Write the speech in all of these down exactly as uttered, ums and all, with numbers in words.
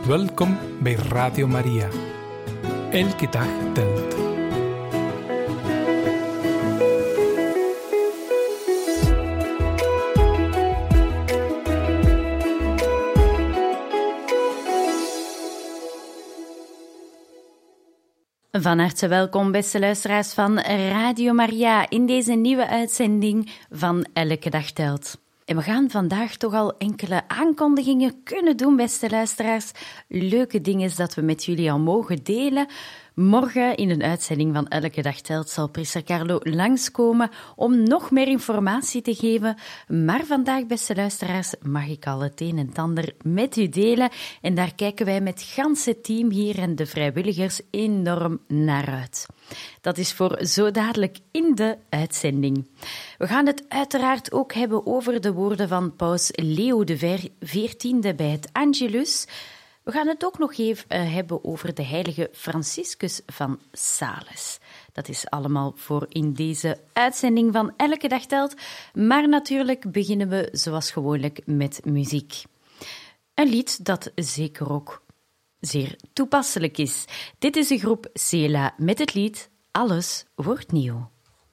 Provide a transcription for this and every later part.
Welkom bij Radio Maria. Elke dag telt. Van harte welkom, beste luisteraars van Radio Maria, in deze nieuwe uitzending van Elke Dag Telt. En we gaan vandaag toch al enkele aankondigingen kunnen doen, beste luisteraars. Leuke dingen dat we met jullie al mogen delen. Morgen in een uitzending van Elke Dag Telt zal priester Carlo langskomen om nog meer informatie te geven. Maar vandaag, beste luisteraars, mag ik al het een en het ander met u delen. En daar kijken wij met het ganse team hier en de vrijwilligers enorm naar uit. Dat is voor zo dadelijk in de uitzending. We gaan het uiteraard ook hebben over de woorden van paus Leo de veertiende bij het Angelus. We gaan het ook nog even uh, hebben over de heilige Franciscus van Sales. Dat is allemaal voor in deze uitzending van Elke Dag Telt. Maar natuurlijk beginnen we zoals gewoonlijk met muziek. Een lied dat zeker ook zeer toepasselijk is. Dit is de groep Sela met het lied Alles wordt nieuw.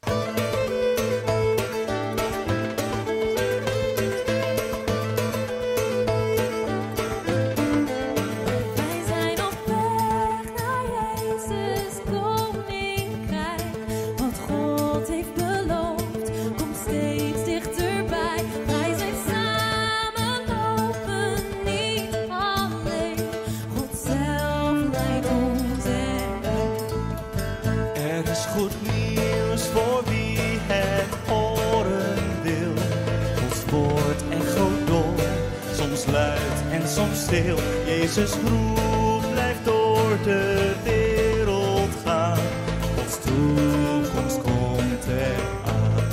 Stil. Jezus roept, blijft door de wereld gaan. Gods toekomst komt eraan.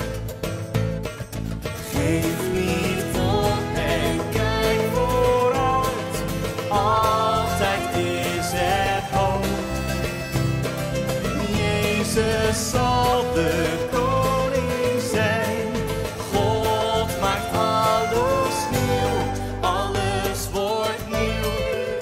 Geef niet op en kijk vooruit. Altijd is er hoop. Jezus zal de koning zijn. God maakt alles nieuw. Alles wordt nieuw.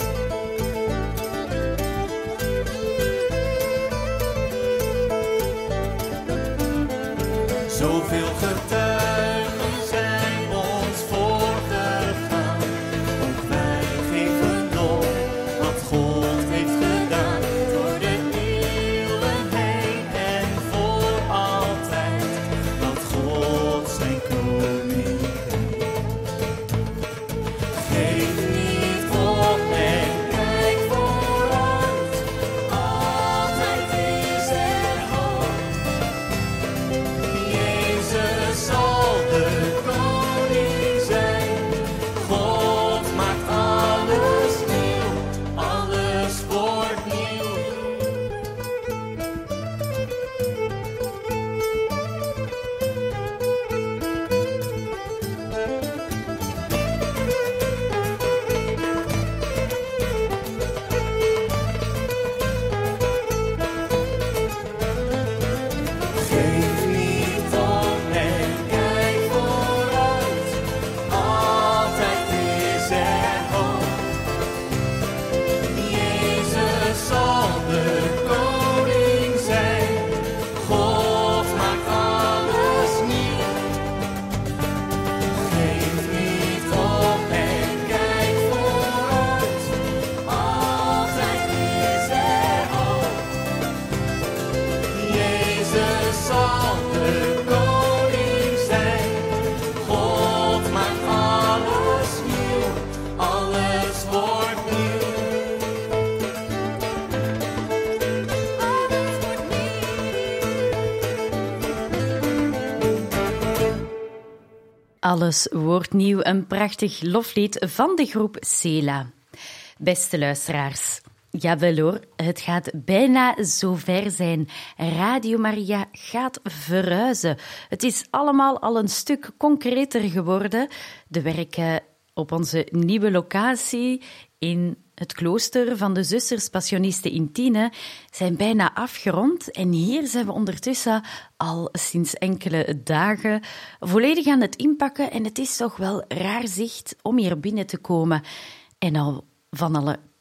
Zoveel getuigen zijn ons voorgegaan. Ook wij geven lof wat God heeft gedaan. Door de eeuwen heen en voor altijd. Dat God zijn koning heeft. Geef niet op en kijk vooruit. Altijd is er hoop. Jezus zal de koning zijn. God maakt alles nieuw. Alles wordt nieuw. Geef niet op en kijk vooruit. Altijd is er hoop. Jezus zal de koning zijn. God maakt alles nieuw. Geef niet op en kijk vooruit. Altijd is er hoop. Jezus zal de koning zijn. God maakt alles nieuw. Alles wordt nieuw. Alles wordt nieuw, een prachtig loflied van de groep Sela. Beste luisteraars, jawel hoor, het gaat bijna zover zijn. Radio Maria gaat verhuizen. Het is allemaal al een stuk concreter geworden. De werken op onze nieuwe locatie in het klooster van de Zusters Passionisten in Tiene zijn bijna afgerond en hier zijn we ondertussen al sinds enkele dagen volledig aan het inpakken en het is toch wel raar zicht om hier binnen te komen en al van alle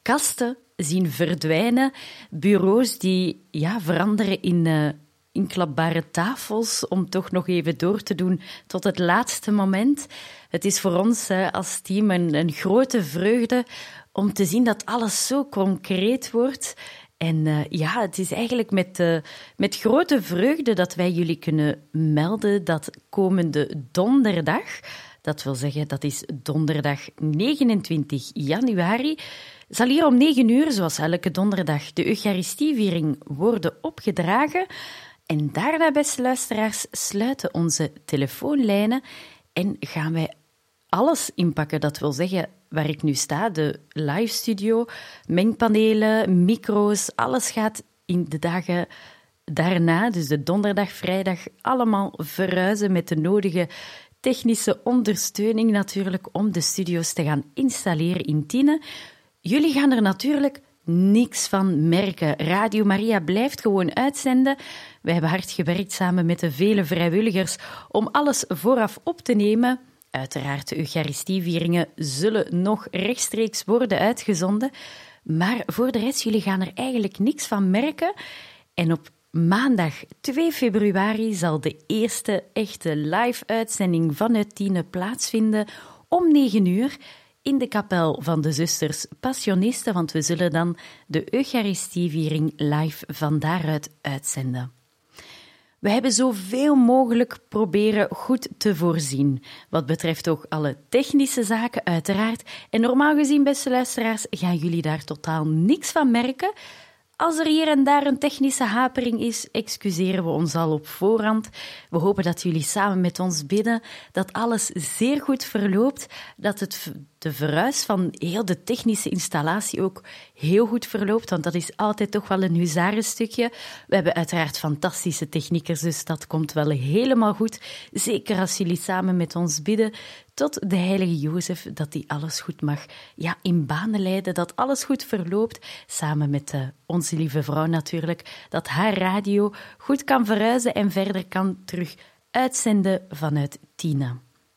kasten zien verdwijnen, bureaus die ja, veranderen in uh, inklapbare tafels, om toch nog even door te doen tot het laatste moment. Het is voor ons uh, als team een, een grote vreugde om te zien dat alles zo concreet wordt. En uh, ja, het is eigenlijk met, uh, met grote vreugde dat wij jullie kunnen melden dat komende donderdag, dat wil zeggen dat is donderdag negenentwintig januari, zal hier om negen uur, zoals elke donderdag, de Eucharistieviering worden opgedragen. En daarna, beste luisteraars, sluiten onze telefoonlijnen en gaan wij alles inpakken. Dat wil zeggen, waar ik nu sta, de live studio, mengpanelen, micro's, alles gaat in de dagen daarna, dus de donderdag, vrijdag, allemaal verhuizen met de nodige technische ondersteuning natuurlijk om de studio's te gaan installeren in Tiene. Jullie gaan er natuurlijk niks van merken. Radio Maria blijft gewoon uitzenden. We hebben hard gewerkt samen met de vele vrijwilligers om alles vooraf op te nemen. Uiteraard, de Eucharistievieringen zullen nog rechtstreeks worden uitgezonden. Maar voor de rest, jullie gaan er eigenlijk niks van merken. En op maandag twee februari zal de eerste echte live-uitzending vanuit Tiene plaatsvinden om negen uur in de kapel van de zusters Passionisten, want we zullen dan de Eucharistieviering live van daaruit uitzenden. We hebben zoveel mogelijk proberen goed te voorzien, wat betreft ook alle technische zaken uiteraard. En normaal gezien, beste luisteraars, gaan jullie daar totaal niks van merken. Als er hier en daar een technische hapering is, excuseren we ons al op voorhand. We hopen dat jullie samen met ons bidden, dat alles zeer goed verloopt, dat het, de verhuis van heel de technische installatie ook heel goed verloopt, want dat is altijd toch wel een huzarenstukje. We hebben uiteraard fantastische techniekers, dus dat komt wel helemaal goed. Zeker als jullie samen met ons bidden tot de heilige Jozef, dat die alles goed mag ja, in banen leiden, dat alles goed verloopt, samen met uh, onze lieve vrouw natuurlijk, dat haar radio goed kan verhuizen en verder kan terug uitzenden vanuit Tiene.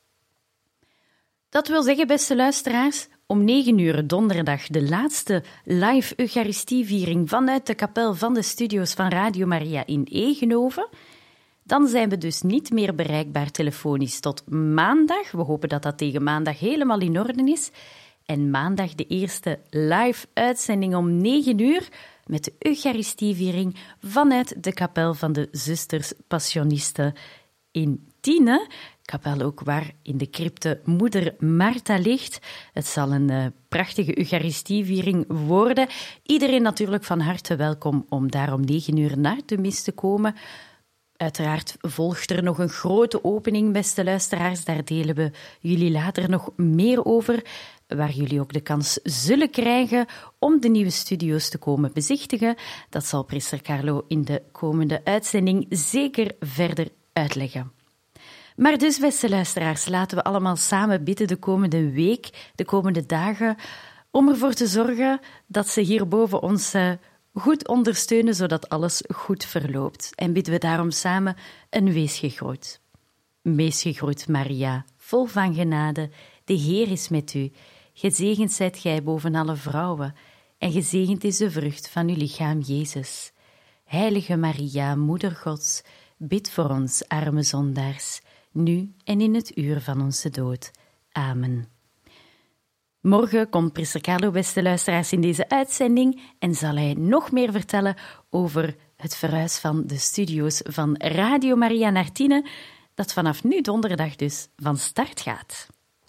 Dat wil zeggen, beste luisteraars, om negen uur donderdag de laatste live Eucharistieviering vanuit de kapel van de studio's van Radio Maria in Egenoven. Dan zijn we dus niet meer bereikbaar telefonisch tot maandag. We hopen dat dat tegen maandag helemaal in orde is. En maandag de eerste live uitzending om negen uur met de Eucharistieviering vanuit de kapel van de zusters Passionisten in Tiene. Kapel ook waar in de crypte Moeder Martha ligt. Het zal een uh, prachtige Eucharistieviering worden. Iedereen natuurlijk van harte welkom om daar om negen uur naar de mis te komen. Uiteraard volgt er nog een grote opening, beste luisteraars. Daar delen we jullie later nog meer over, waar jullie ook de kans zullen krijgen om de nieuwe studio's te komen bezichtigen. Dat zal priester Carlo in de komende uitzending zeker verder uitleggen. Maar dus, beste luisteraars, laten we allemaal samen bidden de komende week, de komende dagen, om ervoor te zorgen dat ze hierboven ons uh, goed ondersteunen, zodat alles goed verloopt. En bidden we daarom samen een wees gegroet. Wees gegroet, Maria, vol van genade, de Heer is met u. Gezegend zijt gij boven alle vrouwen, en gezegend is de vrucht van uw lichaam, Jezus. Heilige Maria, Moeder Gods, bid voor ons, arme zondaars, nu en in het uur van onze dood. Amen. Morgen komt priester Carlo, beste luisteraars, in deze uitzending en zal hij nog meer vertellen over het verhuis van de studio's van Radio Maria naar Tiene, dat vanaf nu donderdag dus van start gaat.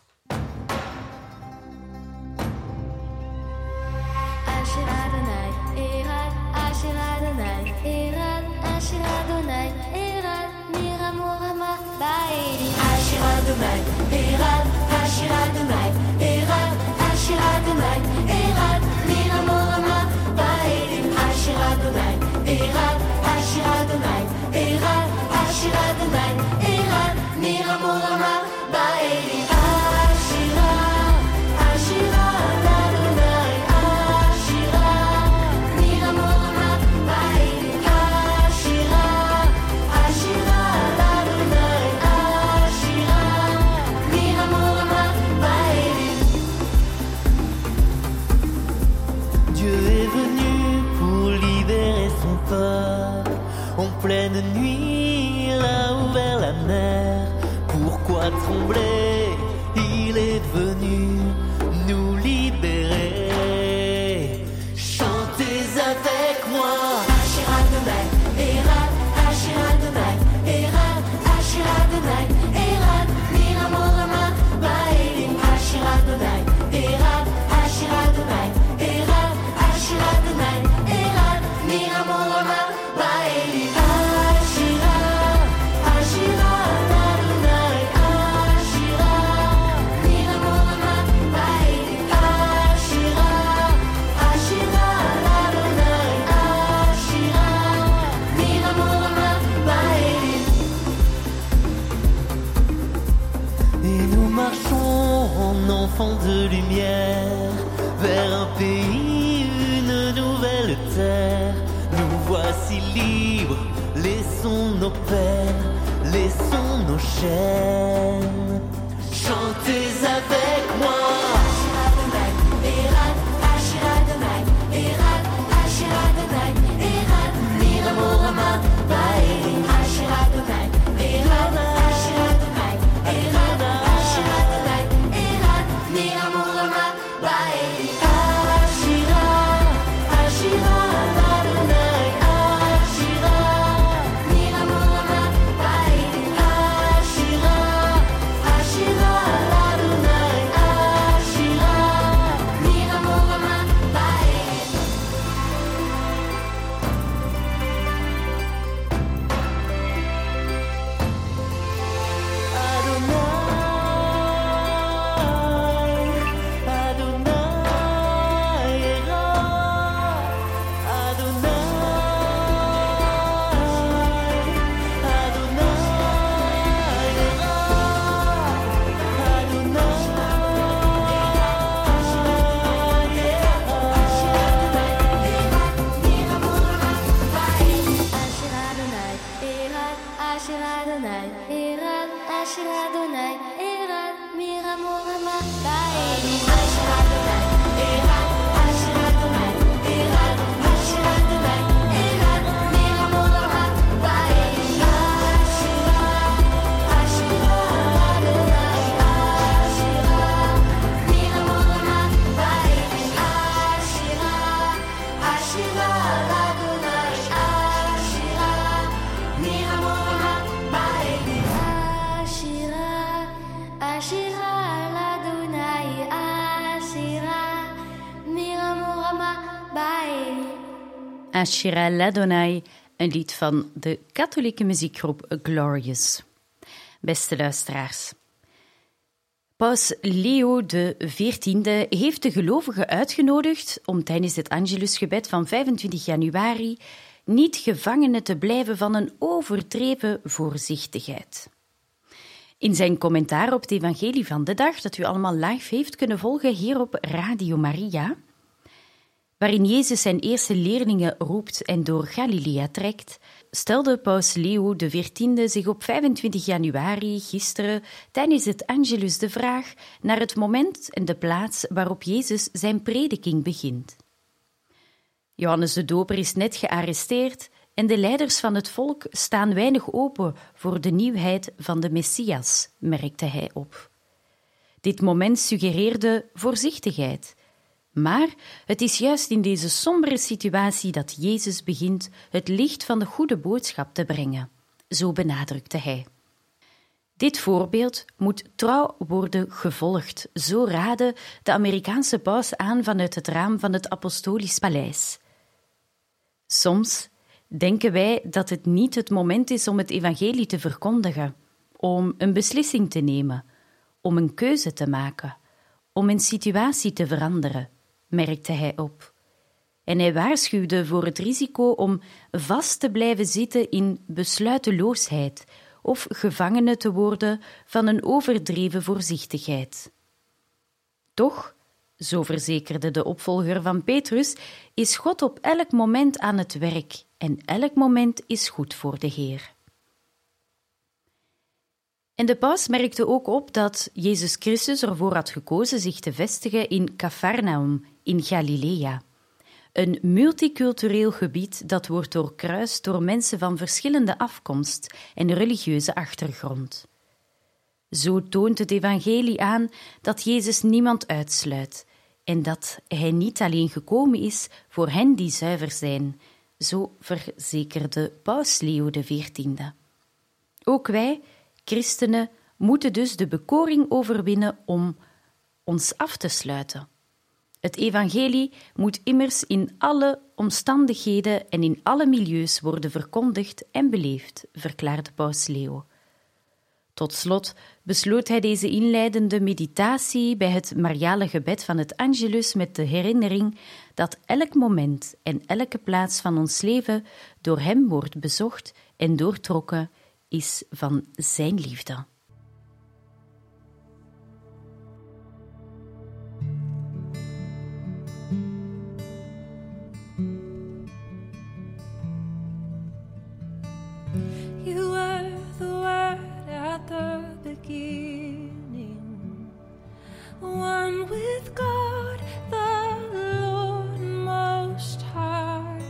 Adonai, Erad, Asher Adonai, Erad, Asher Adonai, Erad, Mira Morama, Baedim, Asher Adonai, Erad, Asher Adonai, Erad, Asher Adonai, Erad, Mira Morama, Baedim, Ashira, Ashira, Adonai, Ashira, Mira Morama, Baedim, Ashira, Ashira, Adonai, Ashira. Amor enfants de lumière, vers un pays, une nouvelle terre. Nous voici libres, laissons nos peines, laissons nos chaînes. Chantez avec moi. Ashira Ladonai, een lied van de katholieke muziekgroep Glorious. Beste luisteraars. Paus Leo de veertiende heeft de gelovigen uitgenodigd om tijdens het Angelusgebed van vijfentwintig januari niet gevangenen te blijven van een overdreven voorzichtigheid. In zijn commentaar op het evangelie van de dag, dat u allemaal live heeft kunnen volgen hier op Radio Maria, waarin Jezus zijn eerste leerlingen roept en door Galilea trekt, stelde paus Leo de veertiende zich op vijfentwintig januari, gisteren, tijdens het Angelus de vraag naar het moment en de plaats waarop Jezus zijn prediking begint. Johannes de Doper is net gearresteerd en de leiders van het volk staan weinig open voor de nieuwheid van de Messias, merkte hij op. Dit moment suggereerde voorzichtigheid. Maar het is juist in deze sombere situatie dat Jezus begint het licht van de goede boodschap te brengen, zo benadrukte hij. Dit voorbeeld moet trouw worden gevolgd, zo raadde de Amerikaanse paus aan vanuit het raam van het Apostolisch Paleis. Soms denken wij dat het niet het moment is om het evangelie te verkondigen, om een beslissing te nemen, om een keuze te maken, om een situatie te veranderen, merkte hij op. En hij waarschuwde voor het risico om vast te blijven zitten in besluiteloosheid of gevangene te worden van een overdreven voorzichtigheid. Toch, zo verzekerde de opvolger van Petrus, is God op elk moment aan het werk en elk moment is goed voor de Heer. En de paus merkte ook op dat Jezus Christus ervoor had gekozen zich te vestigen in Capharnaum in Galilea, een multicultureel gebied dat wordt doorkruist door mensen van verschillende afkomst en religieuze achtergrond. Zo toont het evangelie aan dat Jezus niemand uitsluit en dat hij niet alleen gekomen is voor hen die zuiver zijn, zo verzekerde paus Leo de veertiende. Ook wij, christenen, moeten dus de bekoring overwinnen om ons af te sluiten. Het evangelie moet immers in alle omstandigheden en in alle milieus worden verkondigd en beleefd, verklaarde paus Leo. Tot slot besloot hij deze inleidende meditatie bij het Mariale gebed van het Angelus met de herinnering dat elk moment en elke plaats van ons leven door hem wordt bezocht en doortrokken is van zijn liefde. one with God, the Lord Most High.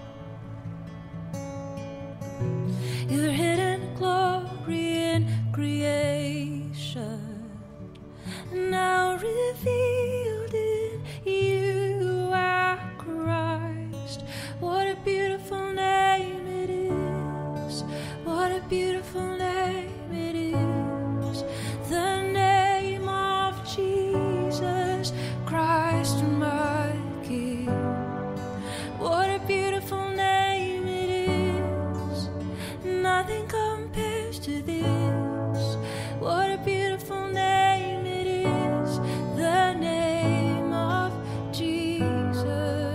Your hidden glory in creation, now revealed in you are Christ. What a beautiful name it is. What a beautiful name it is. The name of Jesus Christ, my King. What a beautiful name it is. Nothing compares to this. What a beautiful name it is. The name of Jesus.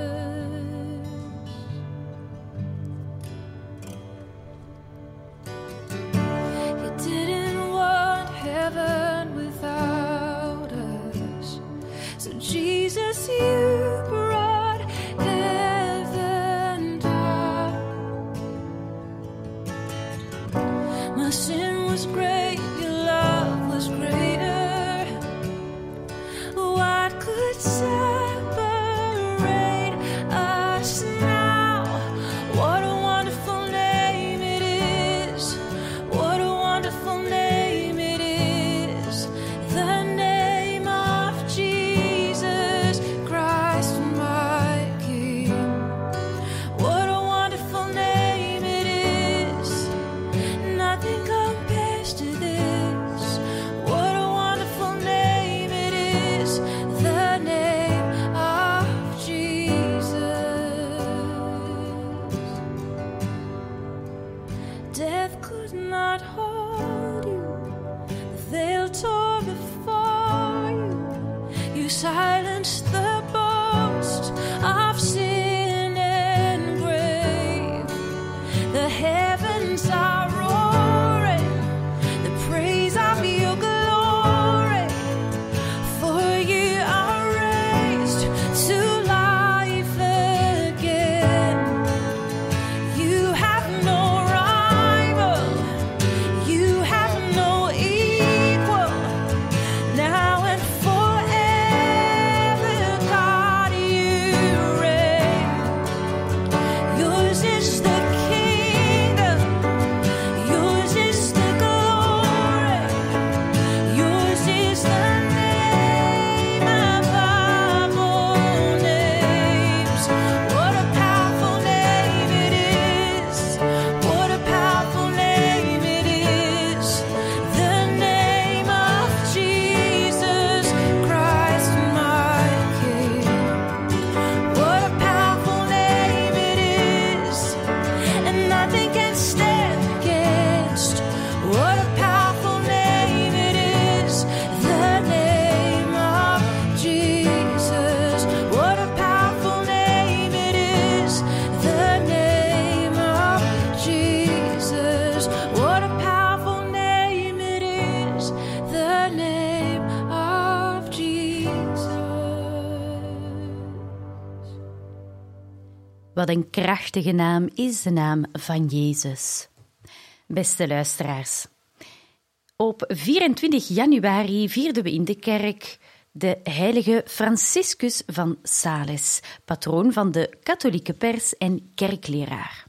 You didn't want heaven without us, so Jesus, you brought heaven down. My sin was great, your love was greater. What could separate us now? What a wonderful name it is. What a wonderful name it is. The name of Jesus Christ, my King. What a wonderful name it is. Nothing compares to this. What a wonderful name it is. The name of Jesus. Death could not hold you. The veil tore before you. You silenced the boast of sin and grave. The heavens are roaring, the praise of your glory. For you are raised to life again. You have no rival, you have no equal. Now and forever, God, you reign. Yours is the kingdom, yours is the glory, yours is the name above all names. What a powerful name it is. What a powerful name it is. The name of Jesus Christ, my King. What a powerful name it is, and nothing can stand against. What a powerful name it is, the name of Jesus. What a powerful name it is, the name of Jesus. What a powerful name it is, the name of Jesus. Wat een krachtige naam is de naam van Jezus. Beste luisteraars, op vierentwintig januari vierden we in de kerk de heilige Franciscus van Sales, patroon van de katholieke pers en kerkleraar.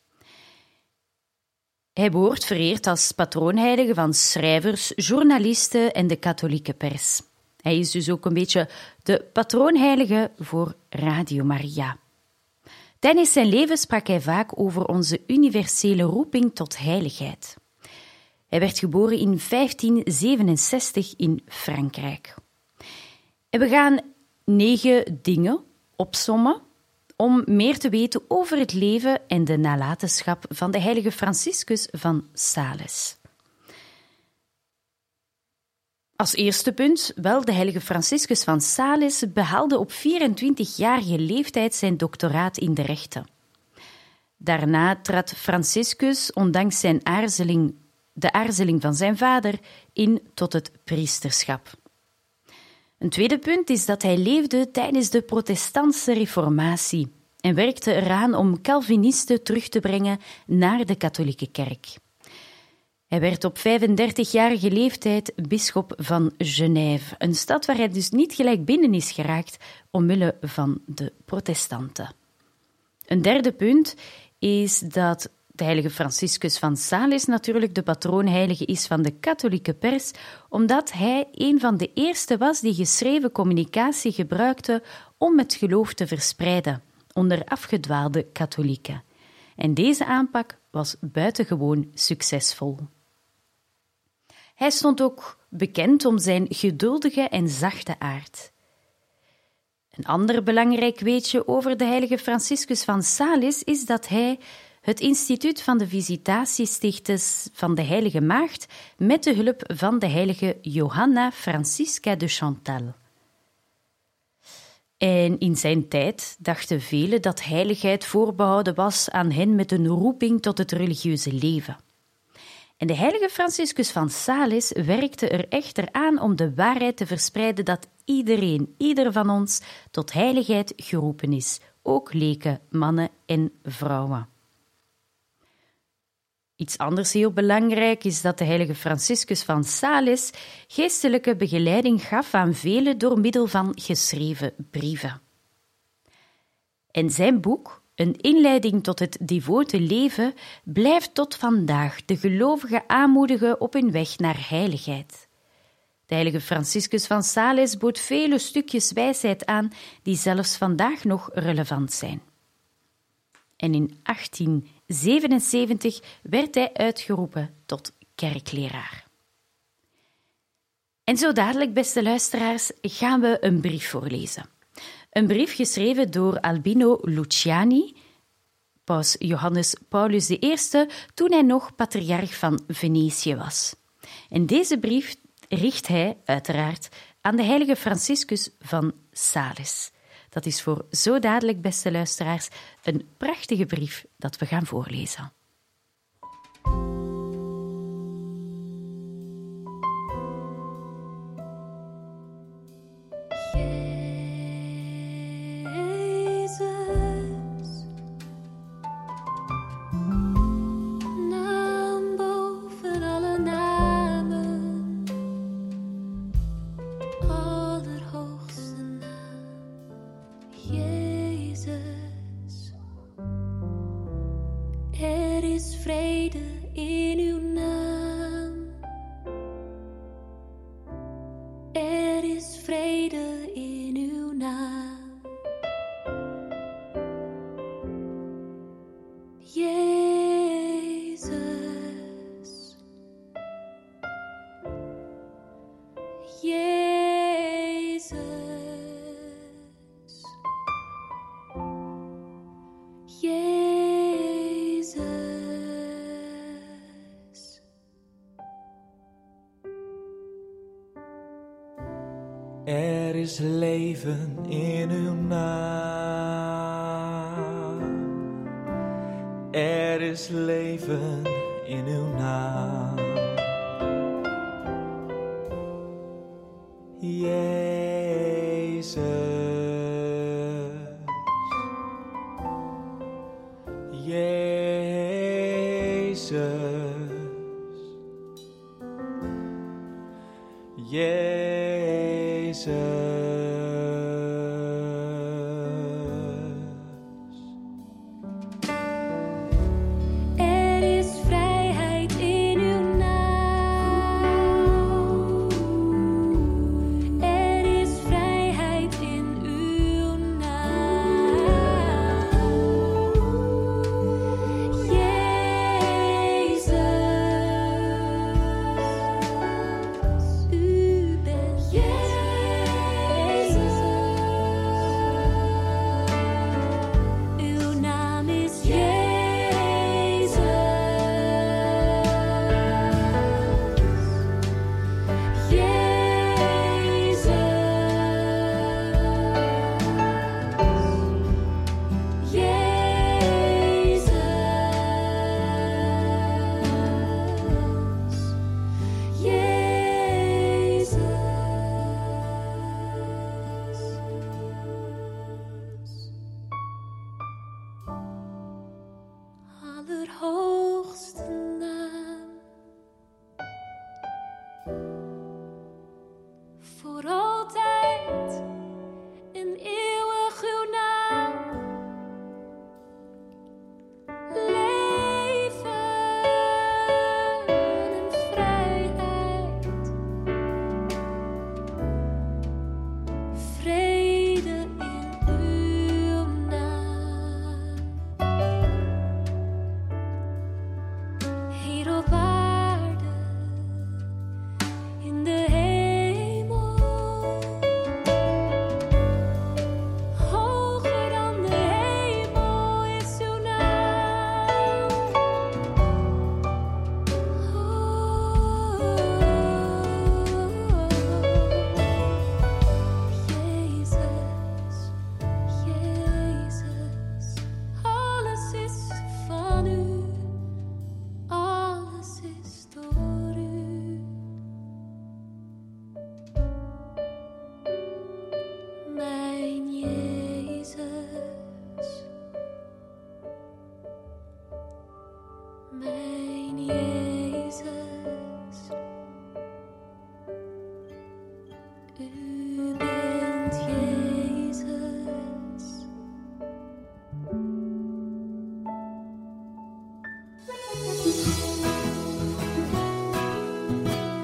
Hij wordt vereerd als patroonheilige van schrijvers, journalisten en de katholieke pers. Hij is dus ook een beetje de patroonheilige voor Radio Maria. Tijdens zijn leven sprak hij vaak over onze universele roeping tot heiligheid. Hij werd geboren in vijftien zevenenzestig in Frankrijk. En we gaan negen dingen opsommen om meer te weten over het leven en de nalatenschap van de heilige Franciscus van Sales. Als eerste punt, wel, de heilige Franciscus van Sales behaalde op vierentwintigjarige leeftijd zijn doctoraat in de rechten. Daarna trad Franciscus, ondanks zijn aarzeling, de aarzeling van zijn vader, in tot het priesterschap. Een tweede punt is dat hij leefde tijdens de protestantse reformatie en werkte eraan om Calvinisten terug te brengen naar de katholieke kerk. Hij werd op vijfendertigjarige leeftijd bisschop van Genève, een stad waar hij dus niet gelijk binnen is geraakt omwille van de protestanten. Een derde punt is dat de heilige Franciscus van Sales natuurlijk de patroonheilige is van de katholieke pers, omdat hij een van de eerste was die geschreven communicatie gebruikte om het geloof te verspreiden onder afgedwaalde katholieken. En deze aanpak was buitengewoon succesvol. Hij stond ook bekend om zijn geduldige en zachte aard. Een ander belangrijk weetje over de heilige Franciscus van Sales is dat hij het instituut van de Visitatie stichtte van de heilige maagd met de hulp van de heilige Johanna Francisca de Chantal. En in zijn tijd dachten velen dat heiligheid voorbehouden was aan hen met een roeping tot het religieuze leven. En de heilige Franciscus van Sales werkte er echter aan om de waarheid te verspreiden dat iedereen, ieder van ons, tot heiligheid geroepen is, ook leken, mannen en vrouwen. Iets anders heel belangrijk is dat de heilige Franciscus van Sales geestelijke begeleiding gaf aan velen door middel van geschreven brieven. En zijn boek, Een inleiding tot het devote leven, blijft tot vandaag de gelovigen aanmoedigen op hun weg naar heiligheid. De heilige Franciscus van Sales bood vele stukjes wijsheid aan die zelfs vandaag nog relevant zijn. En in achttien zevenenzeventig werd hij uitgeroepen tot kerkleraar. En zo dadelijk, beste luisteraars, gaan we een brief voorlezen. Een brief geschreven door Albino Luciani, paus Johannes Paulus de Eerste, toen hij nog patriarch van Venetië was. En deze brief richt hij uiteraard aan de heilige Franciscus van Sales. Dat is voor zo dadelijk, beste luisteraars, een prachtige brief dat we gaan voorlezen. Er is vrede in uw naam. Er is vrede in uw naam. Jezus. Jezus. Jezus. Er is leven in uw naam. Er is leven in uw naam. Jezus. Jezus. Jezus. Er is vrijheid in uw naam. Er is vrijheid in uw naam. Jezus. U bent Jezus.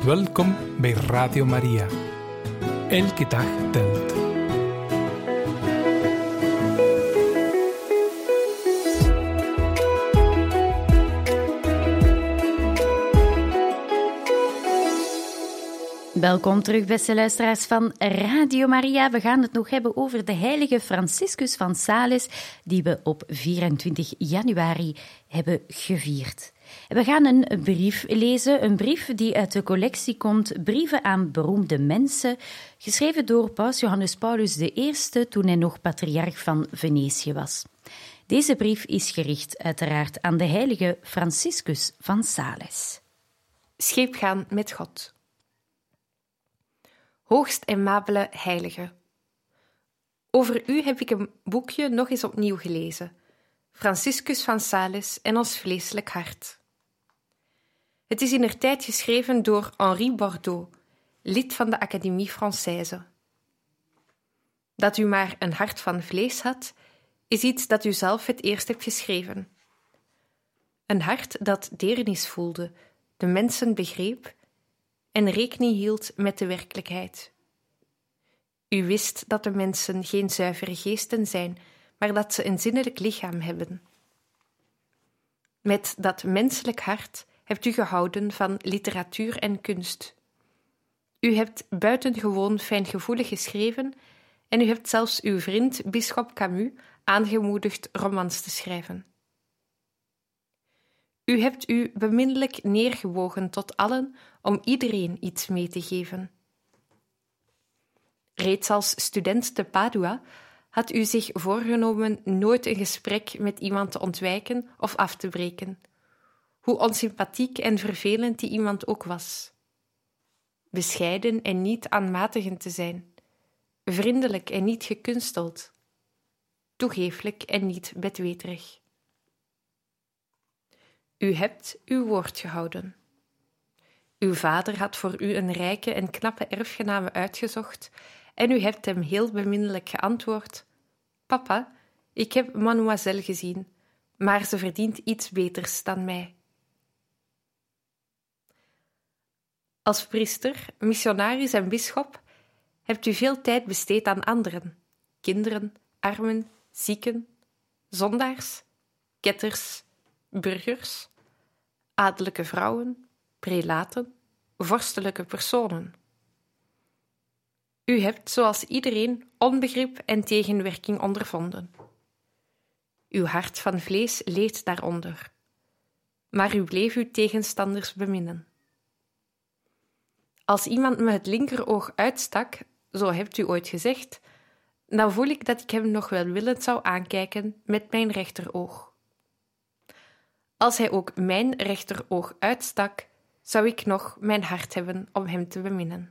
Welkom bij Radio Maria. Elke dag telt. Welkom terug, beste luisteraars van Radio Maria. We gaan het nog hebben over de heilige Franciscus van Sales, die we op vierentwintig januari hebben gevierd. We gaan een brief lezen, een brief die uit de collectie komt, Brieven aan beroemde mensen, geschreven door Paus Johannes Paulus de Eerste toen hij nog patriarch van Venetië was. Deze brief is gericht uiteraard aan de heilige Franciscus van Sales. Scheepgaan met God. Hoogst aimabele heilige. Over u heb ik een boekje nog eens opnieuw gelezen. Franciscus van Sales en ons vleeselijk hart. Het is indertijd geschreven door Henri Bordeaux, lid van de Académie Française. Dat u maar een hart van vlees had, is iets dat u zelf het eerst hebt geschreven. Een hart dat deernis voelde, de mensen begreep en rekening hield met de werkelijkheid. U wist dat de mensen geen zuivere geesten zijn, maar dat ze een zinnelijk lichaam hebben. Met dat menselijk hart hebt u gehouden van literatuur en kunst. U hebt buitengewoon fijngevoelig geschreven en u hebt zelfs uw vriend bisschop Camus aangemoedigd romans te schrijven. U hebt u beminnelijk neergewogen tot allen om iedereen iets mee te geven. Reeds als student te Padua had u zich voorgenomen nooit een gesprek met iemand te ontwijken of af te breken, hoe onsympathiek en vervelend die iemand ook was. Bescheiden en niet aanmatigend te zijn, vriendelijk en niet gekunsteld, toegeeflijk en niet bedweterig. U hebt uw woord gehouden. Uw vader had voor u een rijke en knappe erfgename uitgezocht en u hebt hem heel beminnelijk geantwoord: Papa, ik heb mademoiselle gezien, maar ze verdient iets beters dan mij. Als priester, missionaris en bisschop hebt u veel tijd besteed aan anderen, kinderen, armen, zieken, zondaars, ketters, burgers, adellijke vrouwen, prelaten, vorstelijke personen. U hebt, zoals iedereen, onbegrip en tegenwerking ondervonden. Uw hart van vlees leed daaronder, maar u bleef uw tegenstanders beminnen. Als iemand me het linkeroog uitstak, zo hebt u ooit gezegd, dan voel ik dat ik hem nog welwillend zou aankijken met mijn rechteroog. Als hij ook mijn rechteroog uitstak, zou ik nog mijn hart hebben om hem te beminnen.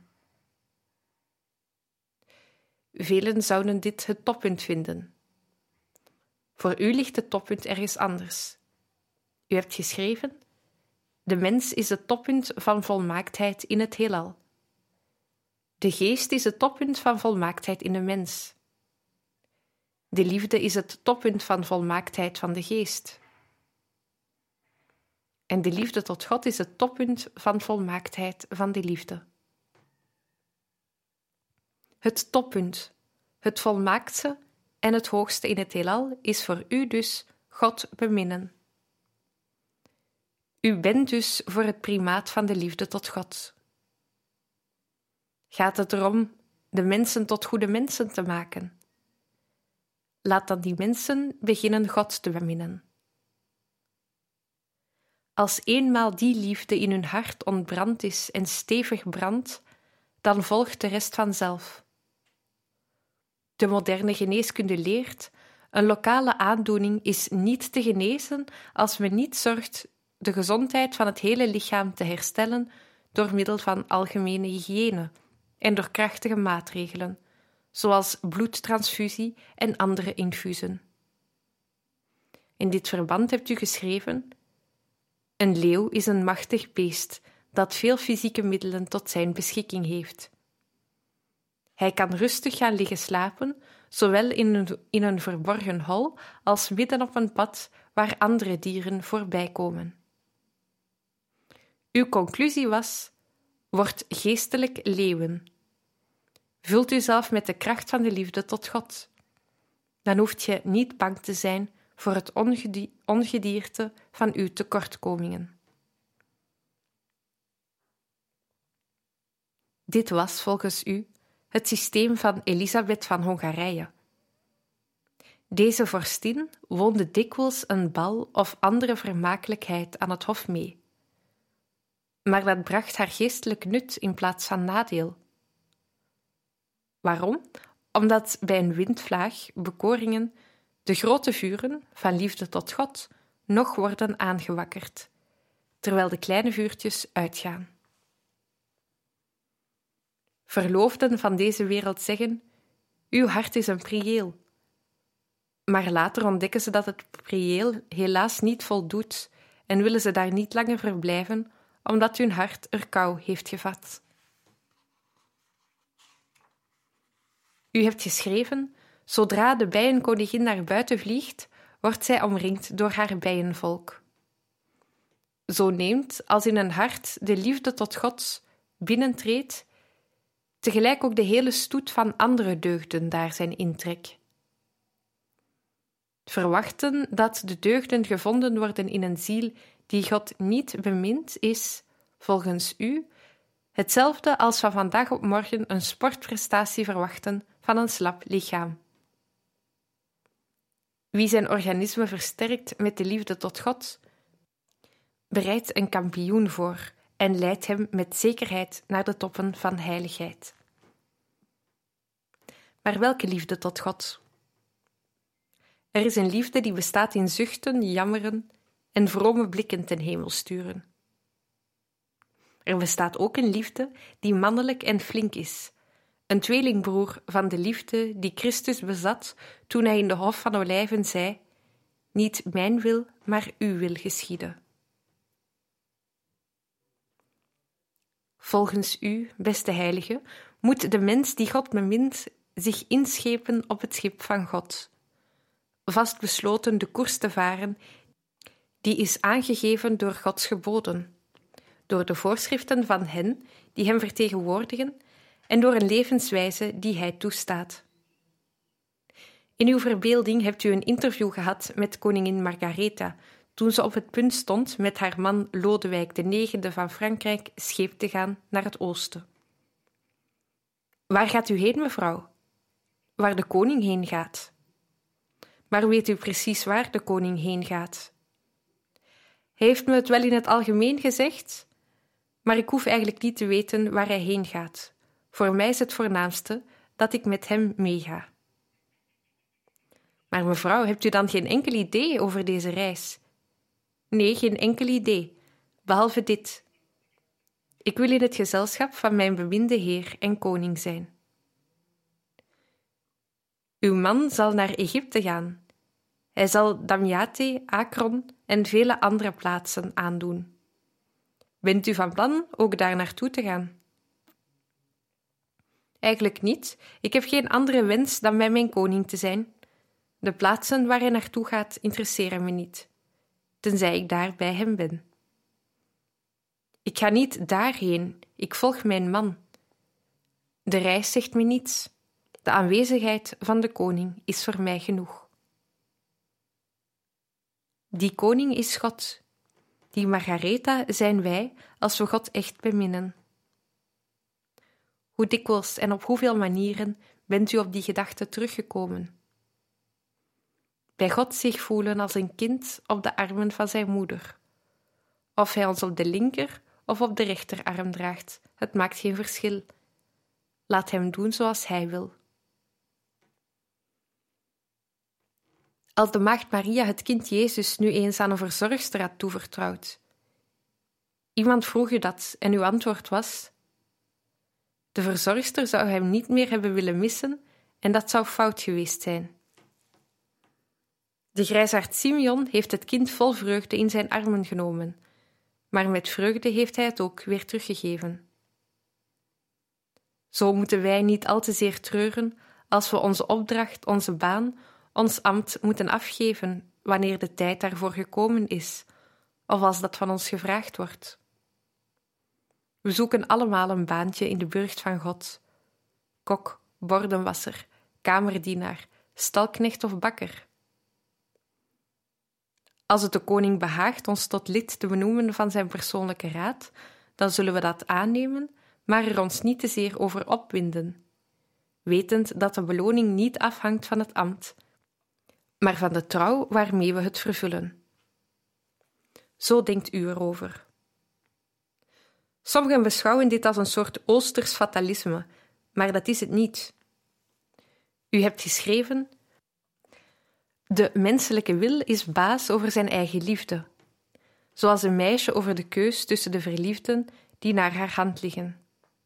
Velen zouden dit het toppunt vinden. Voor u ligt het toppunt ergens anders. U hebt geschreven: de mens is het toppunt van volmaaktheid in het heelal. De geest is het toppunt van volmaaktheid in de mens. De liefde is het toppunt van volmaaktheid van de geest. En de liefde tot God is het toppunt van volmaaktheid van de liefde. Het toppunt, het volmaaktste en het hoogste in het heelal is voor u dus God beminnen. U bent dus voor het primaat van de liefde tot God. Gaat het erom de mensen tot goede mensen te maken? Laat dan die mensen beginnen God te beminnen. Als eenmaal die liefde in hun hart ontbrand is en stevig brandt, dan volgt de rest vanzelf. De moderne geneeskunde leert: een lokale aandoening is niet te genezen als men niet zorgt de gezondheid van het hele lichaam te herstellen door middel van algemene hygiëne en door krachtige maatregelen, zoals bloedtransfusie en andere infusen. In dit verband hebt u geschreven: een leeuw is een machtig beest dat veel fysieke middelen tot zijn beschikking heeft. Hij kan rustig gaan liggen slapen, zowel in een, in een verborgen hol als midden op een pad waar andere dieren voorbij komen. Uw conclusie was: Word geestelijk leeuwen. Vult uzelf met de kracht van de liefde tot God. Dan hoeft je niet bang te zijn voor het ongedi- ongedierte van uw tekortkomingen. Dit was volgens u het systeem van Elisabeth van Hongarije. Deze vorstin woonde dikwijls een bal of andere vermakelijkheid aan het hof mee. Maar dat bracht haar geestelijk nut in plaats van nadeel. Waarom? Omdat bij een windvlaag, bekoringen, de grote vuren van liefde tot God nog worden aangewakkerd, terwijl de kleine vuurtjes uitgaan. Verloofden van deze wereld zeggen: uw hart is een priëel. Maar later ontdekken ze dat het priëel helaas niet voldoet en willen ze daar niet langer verblijven, omdat hun hart er kou heeft gevat. U hebt geschreven: zodra de bijenkoningin naar buiten vliegt, wordt zij omringd door haar bijenvolk. Zo neemt, als in een hart de liefde tot God binnentreedt, tegelijk ook de hele stoet van andere deugden daar zijn intrek. Verwachten dat de deugden gevonden worden in een ziel die God niet bemint, is, volgens u, hetzelfde als van vandaag op morgen een sportprestatie verwachten van een slap lichaam. Wie zijn organisme versterkt met de liefde tot God, bereidt een kampioen voor en leidt hem met zekerheid naar de toppen van heiligheid. Maar welke liefde tot God? Er is een liefde die bestaat in zuchten, jammeren en vrome blikken ten hemel sturen. Er bestaat ook een liefde die mannelijk en flink is, een tweelingbroer van de liefde die Christus bezat toen hij in de Hof van Olijven zei: niet mijn wil, maar uw wil geschieden. Volgens u, beste heilige, moet de mens die God bemint zich inschepen op het schip van God, vastbesloten de koers te varen die is aangegeven door Gods geboden, door de voorschriften van hen die hem vertegenwoordigen en door een levenswijze die hij toestaat. In uw verbeelding hebt u een interview gehad met koningin Margaretha toen ze op het punt stond met haar man Lodewijk de negende van Frankrijk scheep te gaan naar het oosten. Waar gaat u heen, mevrouw? Waar de koning heen gaat. Maar weet u precies waar de koning heen gaat? Hij heeft me het wel in het algemeen gezegd, maar ik hoef eigenlijk niet te weten waar hij heen gaat. Voor mij is het voornaamste dat ik met hem meega. Maar mevrouw, hebt u dan geen enkel idee over deze reis? Nee, geen enkel idee, behalve dit. Ik wil in het gezelschap van mijn beminde heer en koning zijn. Uw man zal naar Egypte gaan. Hij zal Damiate, Akron en vele andere plaatsen aandoen. Bent u van plan ook daar naartoe te gaan? Eigenlijk niet. Ik heb geen andere wens dan bij mijn koning te zijn. De plaatsen waar hij naartoe gaat interesseren me niet, tenzij ik daar bij hem ben. Ik ga niet daarheen, ik volg mijn man. De reis zegt me niets. De aanwezigheid van de koning is voor mij genoeg. Die koning is God. Die Margaretha zijn wij als we God echt beminnen. Hoe dikwijls en op hoeveel manieren bent u op die gedachte teruggekomen? Bij God zich voelen als een kind op de armen van zijn moeder. Of hij ons op de linker of op de rechterarm draagt, het maakt geen verschil. Laat hem doen zoals hij wil. Als de maagd Maria het kind Jezus nu eens aan een verzorgster had toevertrouwd. Iemand vroeg u dat en uw antwoord was: de verzorgster zou hem niet meer hebben willen missen en dat zou fout geweest zijn. De grijsaard Simeon heeft het kind vol vreugde in zijn armen genomen, maar met vreugde heeft hij het ook weer teruggegeven. Zo moeten wij niet al te zeer treuren als we onze opdracht, onze baan, ons ambt moeten afgeven wanneer de tijd daarvoor gekomen is, of als dat van ons gevraagd wordt. We zoeken allemaal een baantje in de burcht van God. Kok, bordenwasser, kamerdienaar, stalknecht of bakker. Als het de koning behaagt ons tot lid te benoemen van zijn persoonlijke raad, dan zullen we dat aannemen, maar er ons niet te zeer over opwinden, wetend dat de beloning niet afhangt van het ambt, maar van de trouw waarmee we het vervullen. Zo denkt u erover. Sommigen beschouwen dit als een soort Oosters fatalisme, maar dat is het niet. U hebt geschreven: de menselijke wil is baas over zijn eigen liefde, zoals een meisje over de keus tussen de verliefden die naar haar hand liggen.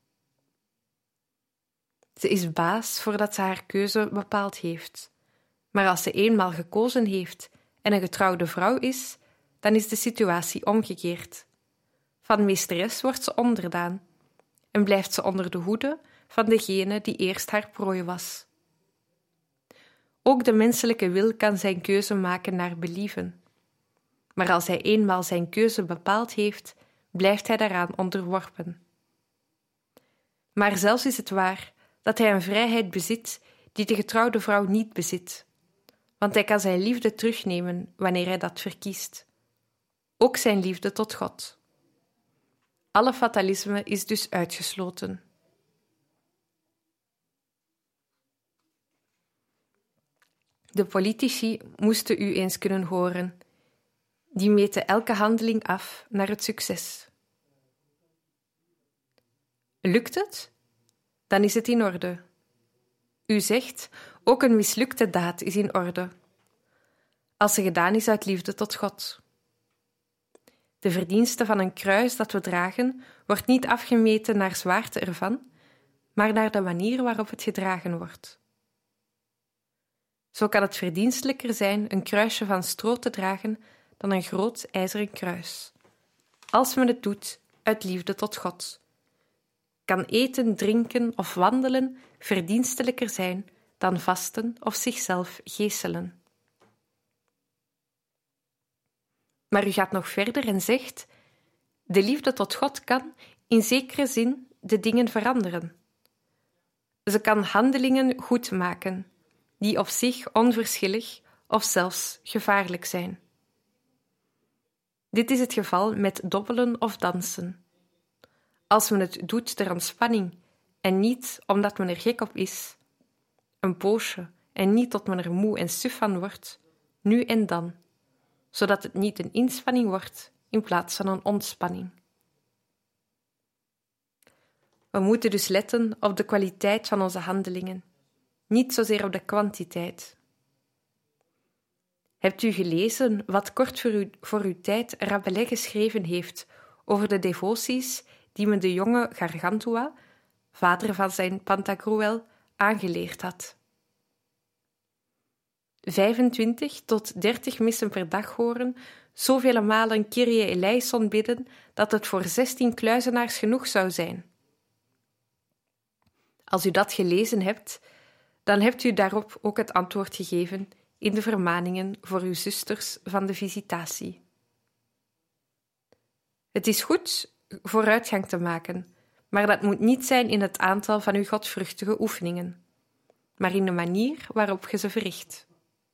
Ze is baas voordat ze haar keuze bepaald heeft. Maar als ze eenmaal gekozen heeft en een getrouwde vrouw is, dan is de situatie omgekeerd. Van meesteres wordt ze onderdaan en blijft ze onder de hoede van degene die eerst haar prooi was. Ook de menselijke wil kan zijn keuze maken naar believen. Maar als hij eenmaal zijn keuze bepaald heeft, blijft hij daaraan onderworpen. Maar zelfs is het waar dat hij een vrijheid bezit die de getrouwde vrouw niet bezit, want hij kan zijn liefde terugnemen wanneer hij dat verkiest. Ook zijn liefde tot God. Alle fatalisme is dus uitgesloten. De politici moesten u eens kunnen horen. Die meten elke handeling af naar het succes. Lukt het? Dan is het in orde. U zegt, ook een mislukte daad is in orde, als ze gedaan is uit liefde tot God. De verdienste van een kruis dat we dragen wordt niet afgemeten naar zwaarte ervan, maar naar de manier waarop het gedragen wordt. Zo kan het verdienstelijker zijn een kruisje van stro te dragen dan een groot ijzeren kruis, als men het doet uit liefde tot God. Kan eten, drinken of wandelen verdienstelijker zijn dan vasten of zichzelf geeselen. Maar u gaat nog verder en zegt: de liefde tot God kan in zekere zin de dingen veranderen. Ze kan handelingen goed maken, die op zich onverschillig of zelfs gevaarlijk zijn. Dit is het geval met dobbelen of dansen. Als men het doet ter ontspanning en niet omdat men er gek op is, een poosje en niet tot men er moe en suf van wordt, nu en dan, zodat het niet een inspanning wordt in plaats van een ontspanning. We moeten dus letten op de kwaliteit van onze handelingen, niet zozeer op de kwantiteit. Hebt u gelezen wat kort voor, u, voor uw tijd Rabelais geschreven heeft over de devoties die men de jonge Gargantua, vader van zijn Pantagruel, aangeleerd had? vijfentwintig tot dertig missen per dag horen, zoveel malen Kyrie eleison bidden, dat het voor zestien kluizenaars genoeg zou zijn. Als u dat gelezen hebt, dan hebt u daarop ook het antwoord gegeven in de vermaningen voor uw zusters van de visitatie. Het is goed vooruitgang te maken, maar dat moet niet zijn in het aantal van uw godvruchtige oefeningen, maar in de manier waarop je ze verricht.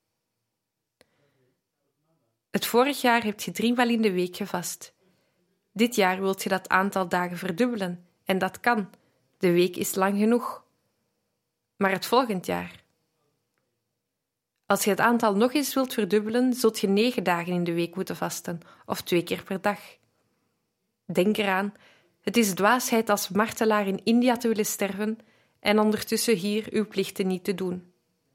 Het vorig jaar hebt je driemaal in de week gevast. Dit jaar wilt je dat aantal dagen verdubbelen, en dat kan. De week is lang genoeg. Maar het volgend jaar? Als je het aantal nog eens wilt verdubbelen, zult je negen dagen in de week moeten vasten, of twee keer per dag. Denk eraan, het is dwaasheid als martelaar in India te willen sterven en ondertussen hier uw plichten niet te doen.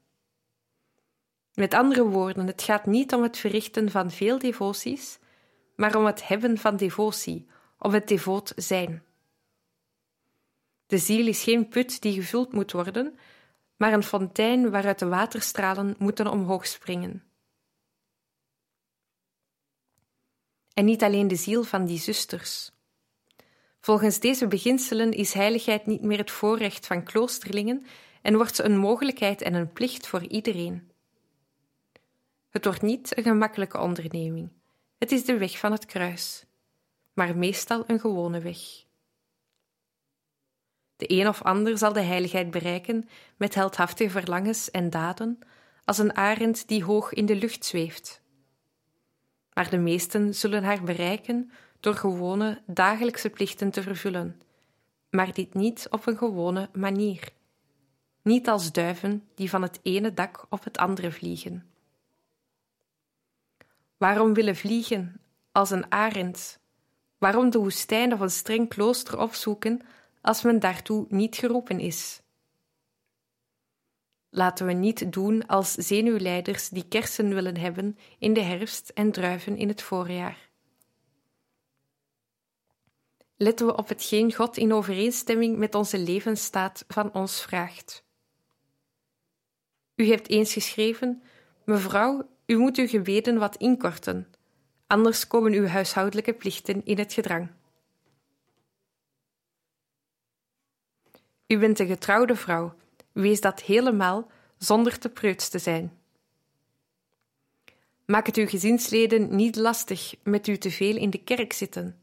Met andere woorden, het gaat niet om het verrichten van veel devoties, maar om het hebben van devotie, om het devoot zijn. De ziel is geen put die gevuld moet worden, maar een fontein waaruit de waterstralen moeten omhoog springen. En niet alleen de ziel van die zusters. Volgens deze beginselen is heiligheid niet meer het voorrecht van kloosterlingen en wordt ze een mogelijkheid en een plicht voor iedereen. Het wordt niet een gemakkelijke onderneming. Het is de weg van het kruis, maar meestal een gewone weg. De een of ander zal de heiligheid bereiken met heldhaftige verlangens en daden, als een arend die hoog in de lucht zweeft. Maar de meesten zullen haar bereiken door gewone dagelijkse plichten te vervullen, maar dit niet op een gewone manier. Niet als duiven die van het ene dak op het andere vliegen. Waarom willen vliegen als een arend? Waarom de woestijn of een streng klooster opzoeken als men daartoe niet geroepen is? Laten we niet doen als zenuwleiders die kersen willen hebben in de herfst en druiven in het voorjaar. Letten we op hetgeen God in overeenstemming met onze levensstaat van ons vraagt. U heeft eens geschreven: mevrouw, u moet uw gebeden wat inkorten, anders komen uw huishoudelijke plichten in het gedrang. U bent een getrouwde vrouw, wees dat helemaal zonder te preuts te zijn. Maak het uw gezinsleden niet lastig met u te veel in de kerk zitten.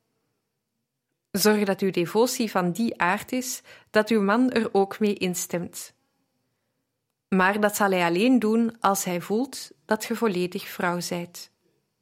Zorg dat uw devotie van die aard is dat uw man er ook mee instemt. Maar dat zal hij alleen doen als hij voelt dat ge volledig vrouw zijt.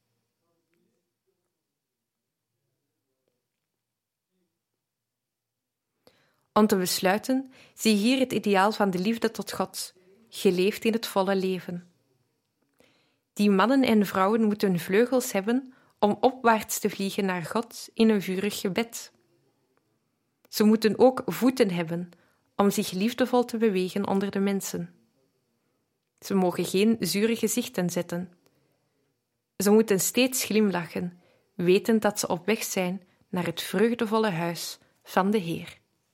Om te besluiten, zie hier het ideaal van de liefde tot God, geleefd in het volle leven. Die mannen en vrouwen moeten vleugels hebben om opwaarts te vliegen naar God in een vurig gebed. Ze moeten ook voeten hebben om zich liefdevol te bewegen onder de mensen. Ze mogen geen zure gezichten zetten. Ze moeten steeds glimlachen, wetend dat ze op weg zijn naar het vreugdevolle huis van de Heer.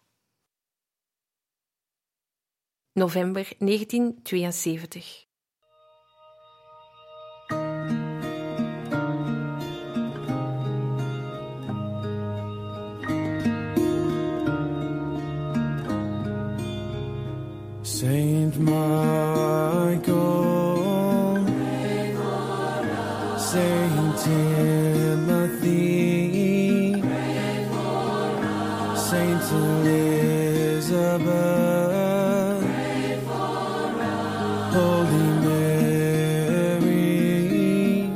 November negentien tweeënzeventig. Saint Michael, Saint Timothy, Saint Elizabeth, Holy Mary,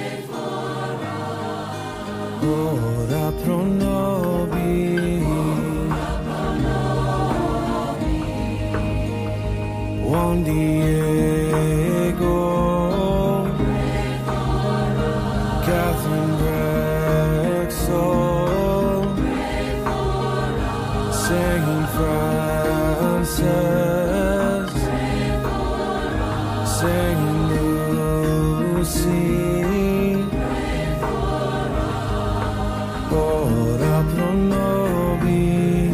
ora pro nobis. Juan Diego, Catherine Drexel, Saint Francis, Saint Lucy, ora pro nobis.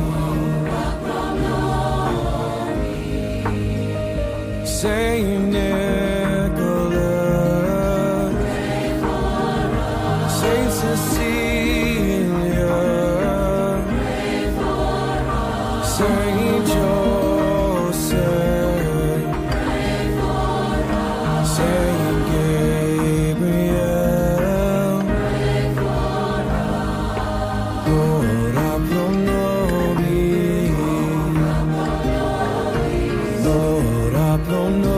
Saint Nicholas, Saint Cecilia, Saint Joseph, Saint Gabriel, ora pro nobis, ora pro nobis.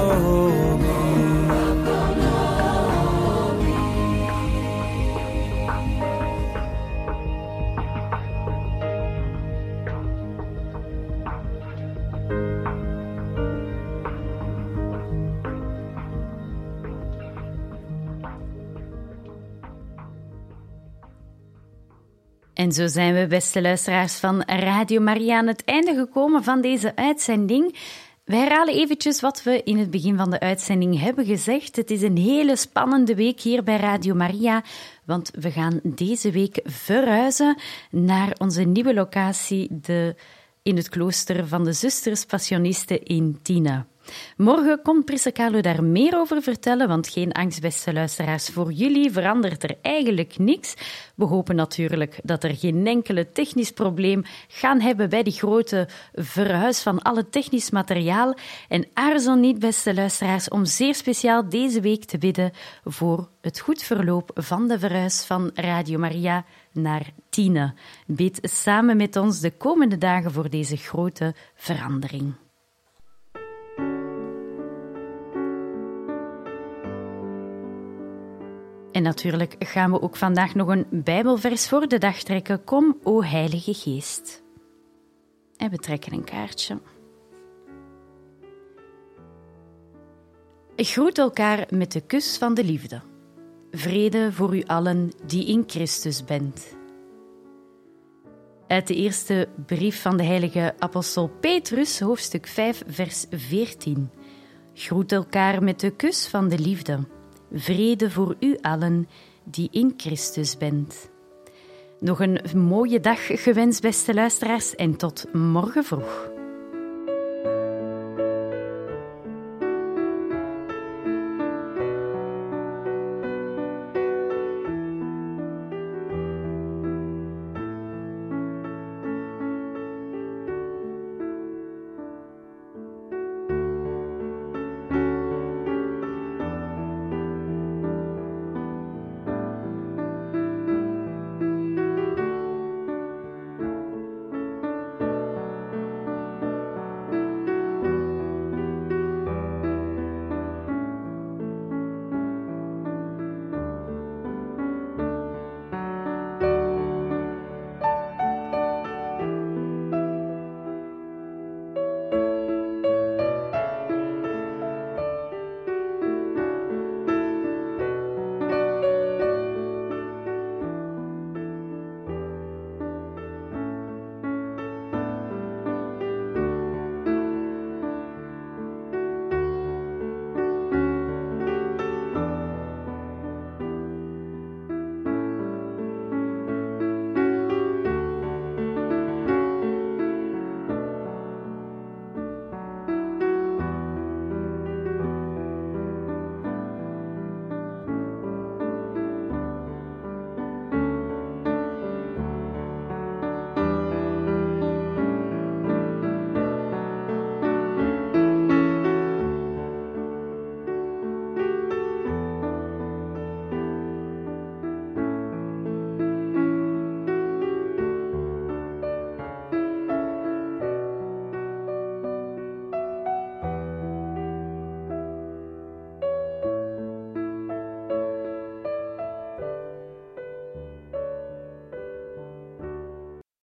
En zo zijn we, beste luisteraars van Radio Maria, aan het einde gekomen van deze uitzending. We herhalen eventjes wat we in het begin van de uitzending hebben gezegd. Het is een hele spannende week hier bij Radio Maria, want we gaan deze week verhuizen naar onze nieuwe locatie de, in het klooster van de Zusters Passionisten in Tiene. Morgen komt Prisse Carlo daar meer over vertellen, want geen angst, beste luisteraars. Voor jullie verandert er eigenlijk niks. We hopen natuurlijk dat er geen enkele technisch probleem gaan hebben bij die grote verhuis van alle technisch materiaal. En aarzel niet, beste luisteraars, om zeer speciaal deze week te bidden voor het goed verloop van de verhuis van Radio Maria naar Tiene. Bid samen met ons de komende dagen voor deze grote verandering. En natuurlijk gaan we ook vandaag nog een Bijbelvers voor de dag trekken. Kom, o Heilige Geest. En we trekken een kaartje. Groet elkaar met de kus van de liefde. Vrede voor u allen die in Christus bent. Uit de eerste brief van de heilige apostel Petrus, hoofdstuk vijf, vers veertien. Groet elkaar met de kus van de liefde. Vrede voor u allen die in Christus bent. Nog een mooie dag gewenst, beste luisteraars, en tot morgen vroeg.